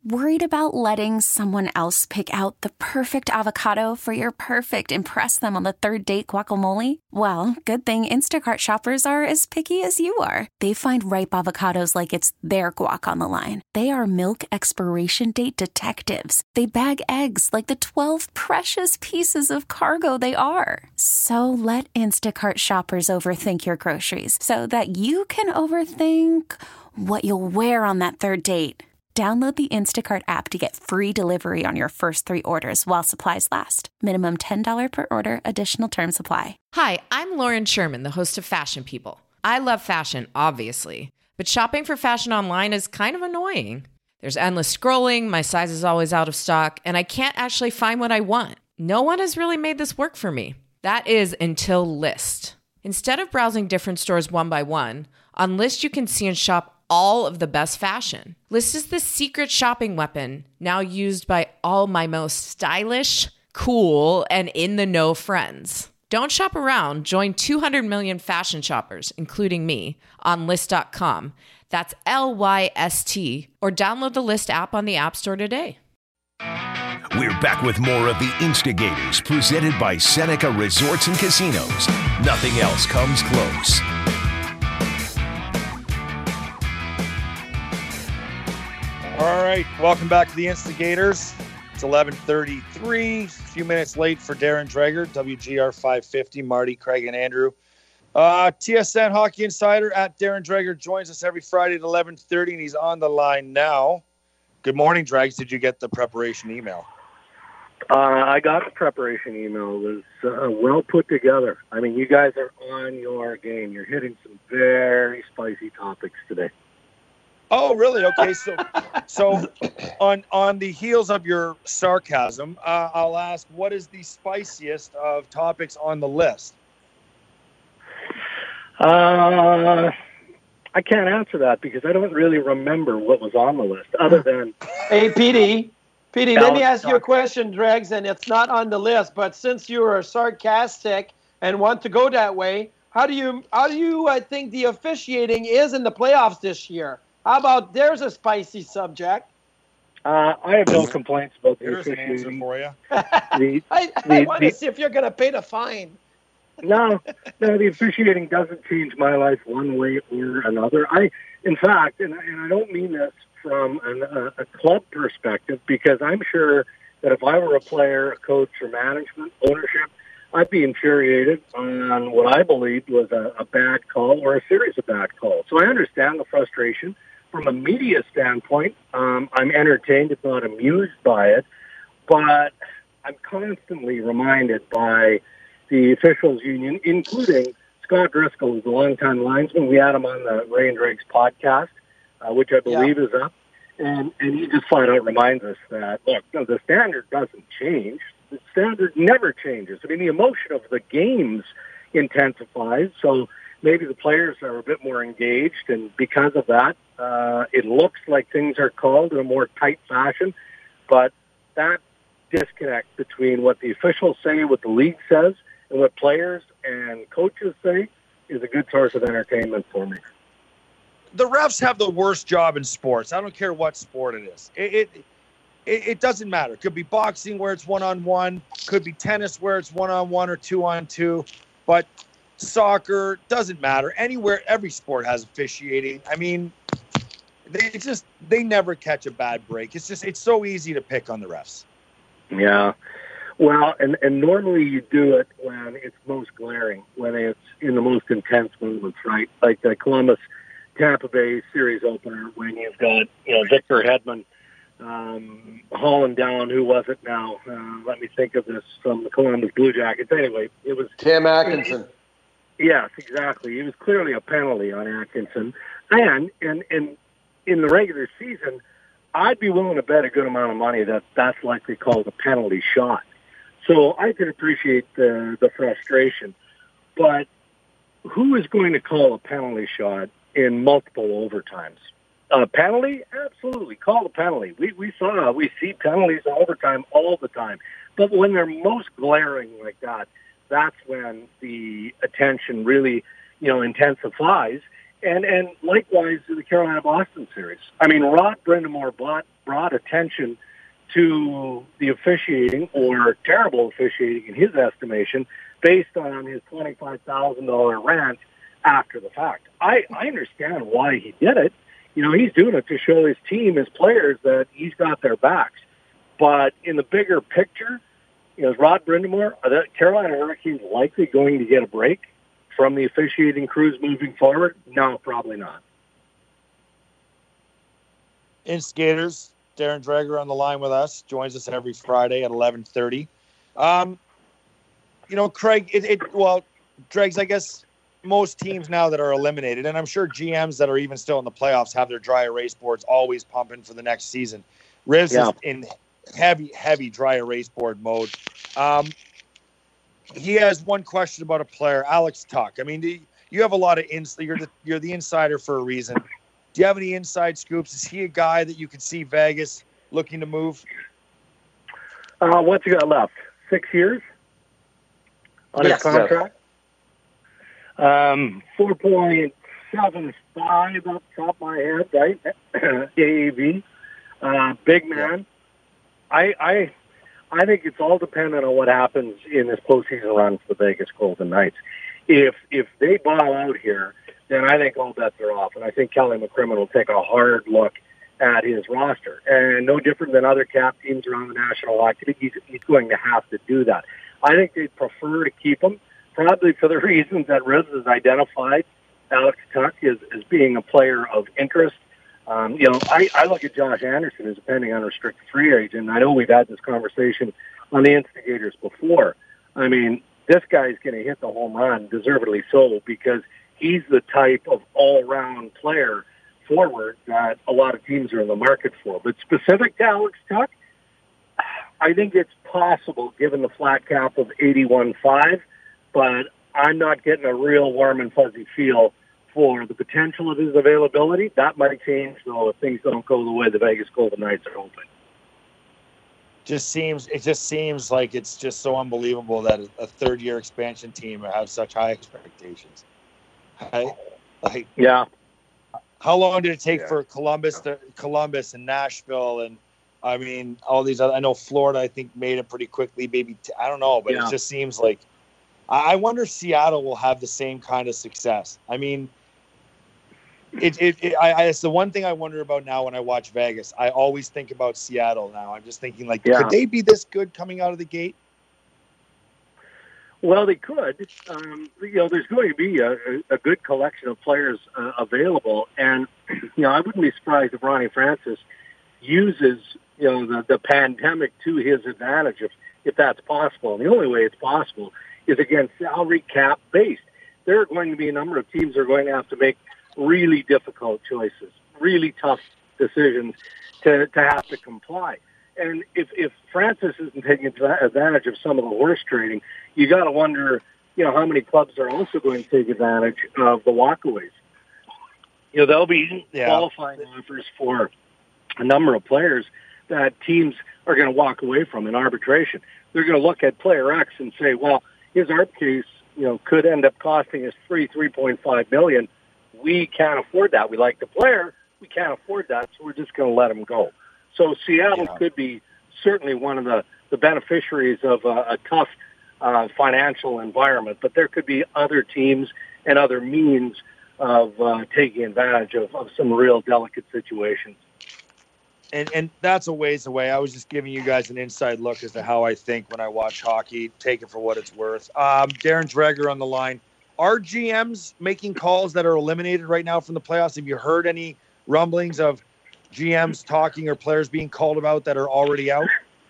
Worried about letting someone else pick out the perfect avocado for your perfect impress them on the third date guacamole? Well, good thing Instacart shoppers are as picky as you are. They find ripe avocados like it's their guac on the line. They are milk expiration date detectives. They bag eggs like the 12 precious pieces of cargo they are. So let Instacart shoppers overthink your groceries so that you can overthink what you'll wear on that third date. Download the Instacart app to get free delivery on your first 3 orders while supplies last. Minimum $10 per order. Additional terms apply. Hi, I'm Lauren Sherman, the host of Fashion People. I love fashion, obviously, but shopping for fashion online is kind of annoying. There's endless scrolling, my size is always out of stock, and I can't actually find what I want. No one has really made this work for me. That is until Lyst. Instead of browsing different stores one by one, on Lyst you can see and shop all of the best fashion. Lyst is the secret shopping weapon now used by all my most stylish, cool, and in-the-know friends. Don't shop around. Join 200 million fashion shoppers, including me, on Lyst.com. That's Lyst, or download the Lyst app on the App Store today. We're back with more of the Instigators, presented by Seneca Resorts and Casinos. Nothing else comes close. All right, welcome back to the Instigators. It's 11:33, a few minutes late for Darren Dreger, WGR 550, Marty, Craig, and Andrew. TSN Hockey Insider at Darren Dreger joins us every Friday at 11:30, and he's on the line now. Good morning, Dregs. Did you get the preparation email? I got the preparation email. It was well put together. I mean, you guys are on your game. You're hitting some very spicy topics today. Oh, really? Okay, so on the heels of your sarcasm, I'll ask, what is the spiciest of topics on the list? I can't answer that because I don't really remember what was on the list, other than... Hey, PD, let me ask you a question, Dregs, and it's not on the list, but since you are sarcastic and want to go that way, how do you think the officiating is in the playoffs this year? How about there's a spicy subject? I have no complaints about the Here's an answer officiating. for you. I want to see if you're going to pay the fine. No, the officiating doesn't change my life one way or another. In fact, and I don't mean this from a club perspective, because I'm sure that if I were a player, a coach, or management, ownership, I'd be infuriated on what I believed was a bad call or a series of bad calls. So I understand the frustration. From a media standpoint, I'm entertained, if not amused by it, but I'm constantly reminded by the officials union, including Scott Driscoll, who's a longtime linesman. We had him on the Ray and Dregs podcast, which I believe is up, and he just flat out reminds us that, look, no, the standard doesn't change. The standard never changes. I mean, the emotion of the games intensifies, so maybe the players are a bit more engaged, and because of that, it looks like things are called in a more tight fashion. But that disconnect between what the officials say, what the league says, and what players and coaches say is a good source of entertainment for me. The refs have the worst job in sports. I don't care what sport it is. It doesn't matter. It could be boxing where it's one-on-one, could be tennis where it's one-on-one or two-on-two, but soccer doesn't matter. Anywhere, every sport has officiating. I mean, they never catch a bad break. It's so easy to pick on the refs. Yeah. Well, and normally you do it when it's most glaring, when it's in the most intense moments, right? Like the Columbus Tampa Bay series opener, when you've got, Victor Hedman hauling down, who was it now? Let me think of this, from the Columbus Blue Jackets. Anyway, it was Tim Atkinson. Yes, exactly. It was clearly a penalty on Atkinson. And in the regular season, I'd be willing to bet a good amount of money that that's likely called a penalty shot. So I can appreciate the frustration. But who is going to call a penalty shot in multiple overtimes? A penalty? Absolutely. Call a penalty. We see penalties in overtime all the time. But when they're most glaring like that, that's when the attention really, intensifies. And likewise to the Carolina-Boston series. I mean, Rod Brind'Amour brought attention to the officiating, or terrible officiating in his estimation, based on his $25,000 rant after the fact. I understand why he did it. You know, he's doing it to show his team, his players, that he's got their backs. But in the bigger picture, you know, is Rod Brind'Amour, are the Carolina Hurricanes likely going to get a break from the officiating crews moving forward? No, probably not. Instigators, Darren Dreger on the line with us, joins us every Friday at 11:30. You know, Craig, Dregs, I guess most teams now that are eliminated, and I'm sure GMs that are even still in the playoffs have their dry erase boards always pumping for the next season. Rivs is in heavy dry erase board mode. He has one question about a player, Alex Tuch. I mean, you have a lot of you're the insider for a reason. Do you have any inside scoops? Is he a guy that you could see Vegas looking to move? What's he got left? 6 years on his contract? 4.75 off the top of my head, right? AAV. Big man. Yeah. I think it's all dependent on what happens in this postseason run for the Vegas Golden Knights. If they ball out here, then I think all bets are off, and I think Kelly McCrimmon will take a hard look at his roster. And no different than other cap teams around the National Hockey League, he's going to have to do that. I think they'd prefer to keep him, probably for the reasons that Rivs has identified Alex Tuch as being a player of interest. You know, I look at Josh Anderson as a pending unrestricted free agent. I know we've had this conversation on the Instigators before. I mean, this guy's going to hit the home run, deservedly so, because he's the type of all-round player forward that a lot of teams are in the market for. But specific to Alex Tuch, I think it's possible given the flat cap of 81.5, but I'm not getting a real warm and fuzzy feel for the potential of his availability. That might change, though, if things don't go the way the Vegas Golden Knights are hoping. It just seems like it's just so unbelievable that a third-year expansion team have such high expectations. Yeah. How long did it take for Columbus and Nashville, and I mean all these other? I know Florida, I think, made it pretty quickly. Maybe I don't know, but it just seems like I wonder if Seattle will have the same kind of success. I mean, it's the one thing I wonder about now when I watch Vegas. I always think about Seattle now. I'm just thinking, like, could they be this good coming out of the gate? Well, they could. You know, there's going to be a good collection of players available, and you know, I wouldn't be surprised if Ronnie Francis uses the pandemic to his advantage if that's possible. And the only way it's possible is again salary cap based. There are going to be a number of teams that are going to have to make really difficult choices, really tough decisions to have to comply. And if Francis isn't taking advantage of some of the horse trading, you got to wonder, you know, how many clubs are also going to take advantage of the walkaways. You know, there'll be qualifying offers for a number of players that teams are going to walk away from in arbitration. They're going to look at player X and say, well, his ARP case, you know, could end up costing us $3.5 million. We can't afford that. We like the player. We can't afford that, so we're just going to let him go. So Seattle could be certainly one of the beneficiaries of a tough financial environment, but there could be other teams and other means of taking advantage of some real delicate situations. And that's a ways away. I was just giving you guys an inside look as to how I think when I watch hockey. Take it for what it's worth. Darren Dreger on the line. Are GMs making calls that are eliminated right now from the playoffs? Have you heard any rumblings of GMs talking or players being called about that are already out?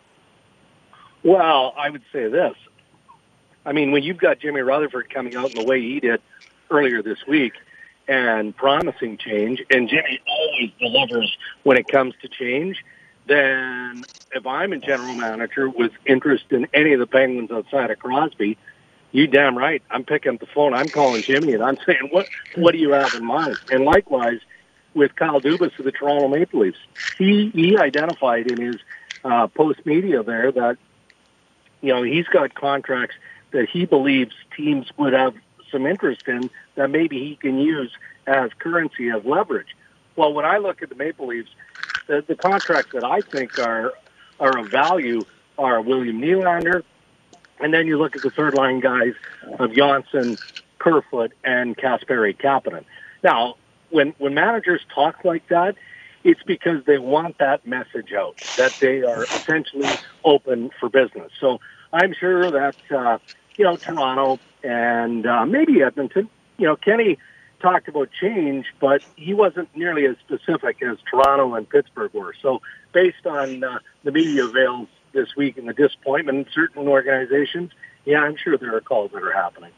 Well, I would say this. I mean, when you've got Jimmy Rutherford coming out in the way he did earlier this week and promising change, and Jimmy always delivers when it comes to change, then if I'm a general manager with interest in any of the Penguins outside of Crosby, you damn right. I'm picking up the phone. I'm calling Jimmy, and I'm saying, what do you have in mind? And likewise, with Kyle Dubas of the Toronto Maple Leafs, he identified in his post media there that, you know, he's got contracts that he believes teams would have some interest in that maybe he can use as currency, as leverage. Well, when I look at the Maple Leafs, the contracts that I think are of value are William Nylander, and then you look at the third-line guys of Johnson, Kerfoot, and Kasperi Kapanen. Now, when managers talk like that, it's because they want that message out, that they are essentially open for business. So I'm sure that, Toronto and maybe Edmonton, Kenny talked about change, but he wasn't nearly as specific as Toronto and Pittsburgh were. So based on the media avails this week and the disappointment in certain organizations, yeah, I'm sure there are calls that are happening.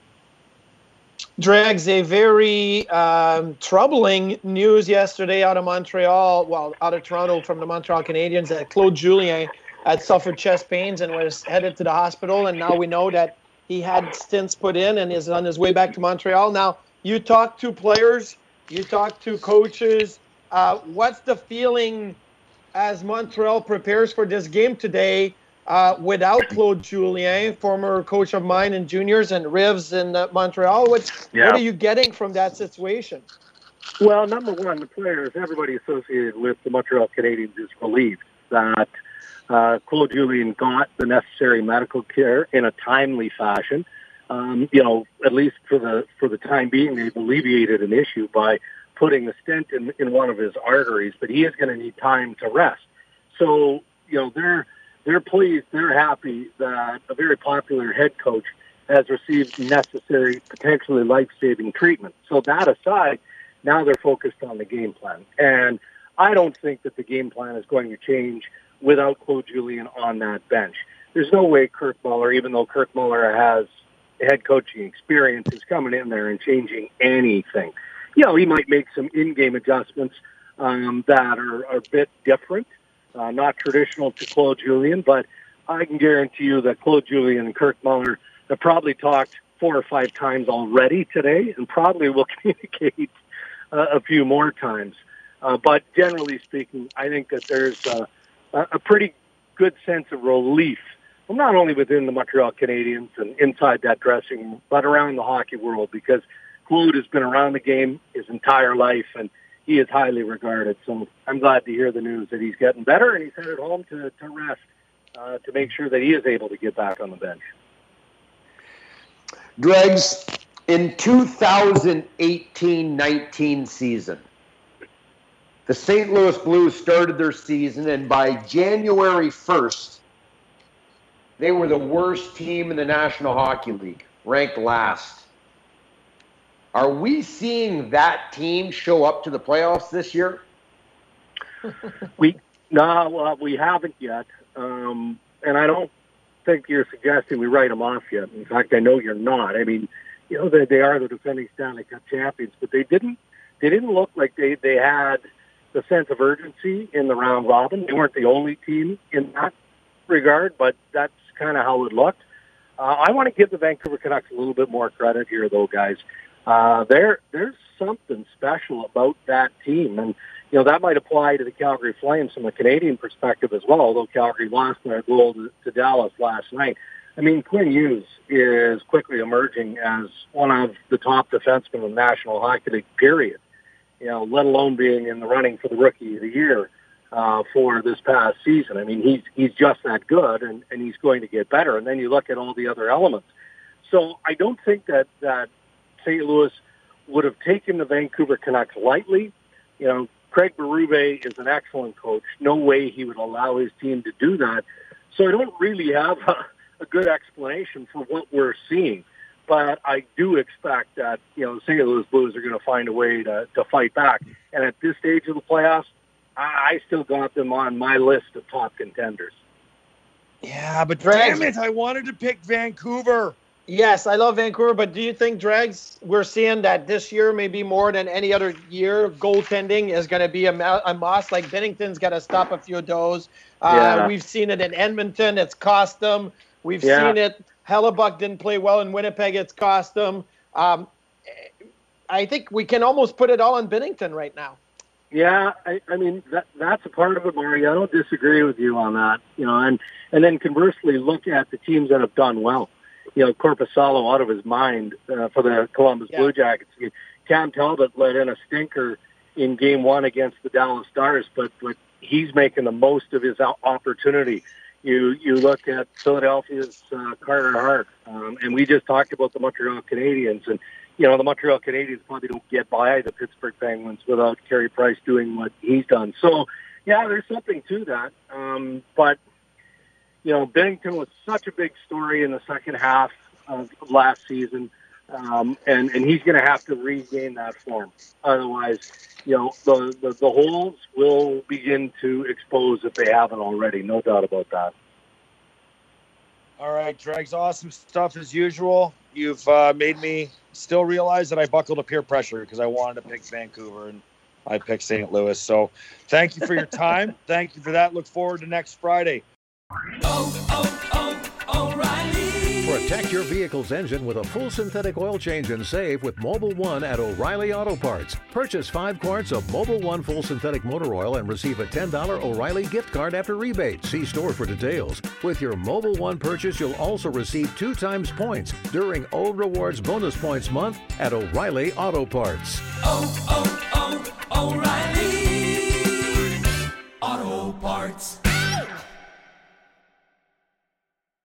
Dregs, a very troubling news yesterday out of Montreal, out of Toronto from the Montreal Canadiens, that Claude Julien had suffered chest pains and was headed to the hospital. And now we know that he had stents put in and is on his way back to Montreal. Now, you talk to players, you talk to coaches. What's the feeling as Montreal prepares for this game today without Claude Julien, former coach of mine in juniors and Rivs in Montreal? What are you getting from that situation? Well, number one, the players, everybody associated with the Montreal Canadiens is relieved that Claude Julien got the necessary medical care in a timely fashion. At least for the time being, they've alleviated an issue by putting a stent in one of his arteries, but he is going to need time to rest. So, they're pleased, they're happy that a very popular head coach has received necessary, potentially life-saving treatment. So that aside, now they're focused on the game plan. And I don't think that the game plan is going to change without Claude Julien on that bench. There's no way Kirk Muller, even though Kirk Muller has head coaching experience, is coming in there and changing anything. He might make some in-game adjustments that are a bit different, not traditional to Claude Julien, but I can guarantee you that Claude Julien and Kirk Muller have probably talked 4 or 5 times already today and probably will communicate a few more times. But generally speaking, I think that there's a pretty good sense of relief, well, not only within the Montreal Canadiens and inside that dressing room, but around the hockey world, because Claude has been around the game his entire life, and he is highly regarded. So I'm glad to hear the news that he's getting better and he's headed home to rest to make sure that he is able to get back on the bench. Dregs, in 2018-19 season, the St. Louis Blues started their season, and by January 1st, they were the worst team in the National Hockey League, ranked last. Are we seeing that team show up to the playoffs this year? We haven't yet. And I don't think you're suggesting we write them off yet. In fact, I know you're not. I mean, they are the defending Stanley Cup champions, but they didn't look like they had the sense of urgency in the round robin. They weren't the only team in that regard, but that's kind of how it looked. I want to give the Vancouver Canucks a little bit more credit here, though, guys. There's something special about that team, and that might apply to the Calgary Flames from a Canadian perspective as well, although Calgary lost their goal to Dallas last night. I mean, Quinn Hughes is quickly emerging as one of the top defensemen in the National Hockey League, period. Let alone being in the running for the Rookie of the Year for this past season. I mean, he's just that good, and he's going to get better. And then you look at all the other elements. So I don't think that St. Louis would have taken the Vancouver Canucks lightly. Craig Berube is an excellent coach. No way he would allow his team to do that. So I don't really have a good explanation for what we're seeing. But I do expect that, the St. Louis Blues are going to find a way to fight back. And at this stage of the playoffs, I still got them on my list of top contenders. Yeah, but damn it, I wanted to pick Vancouver. Yes, I love Vancouver, but do you think, Dregs, we're seeing that this year, maybe more than any other year, goaltending is going to be a must? Like, Binnington's got to stop a few of those. We've seen it in Edmonton. It's cost them. We've seen it. Hellebuck didn't play well in Winnipeg. It's cost them. I think we can almost put it all on Binnington right now. Yeah, I mean, that's a part of it, Murray. I don't disagree with you on that. And then conversely, look at the teams that have done well. Korpisalo out of his mind for the Columbus Blue Jackets. Cam Talbot let in a stinker in Game 1 against the Dallas Stars, but he's making the most of his opportunity. You look at Philadelphia's Carter Hart, and we just talked about the Montreal Canadiens, and the Montreal Canadiens probably don't get by the Pittsburgh Penguins without Carey Price doing what he's done. So, yeah, there's something to that. But Binnington was such a big story in the second half of last season, and he's going to have to regain that form. Otherwise, the holes will begin to expose if they haven't already. No doubt about that. All right, Dregs, awesome stuff as usual. You've made me still realize that I buckled to peer pressure because I wanted to pick Vancouver and I picked St. Louis. So thank you for your time. Thank you for that. Look forward to next Friday. O'Reilly. Protect your vehicle's engine with a full synthetic oil change and save with Mobil 1 at O'Reilly Auto Parts. Purchase 5 quarts of Mobil 1 full synthetic motor oil and receive a $10 O'Reilly gift card after rebate. See store for details. With your Mobil 1 purchase, you'll also receive 2 times points during O Rewards Bonus Points Month at O'Reilly Auto Parts. O'Reilly Auto Parts.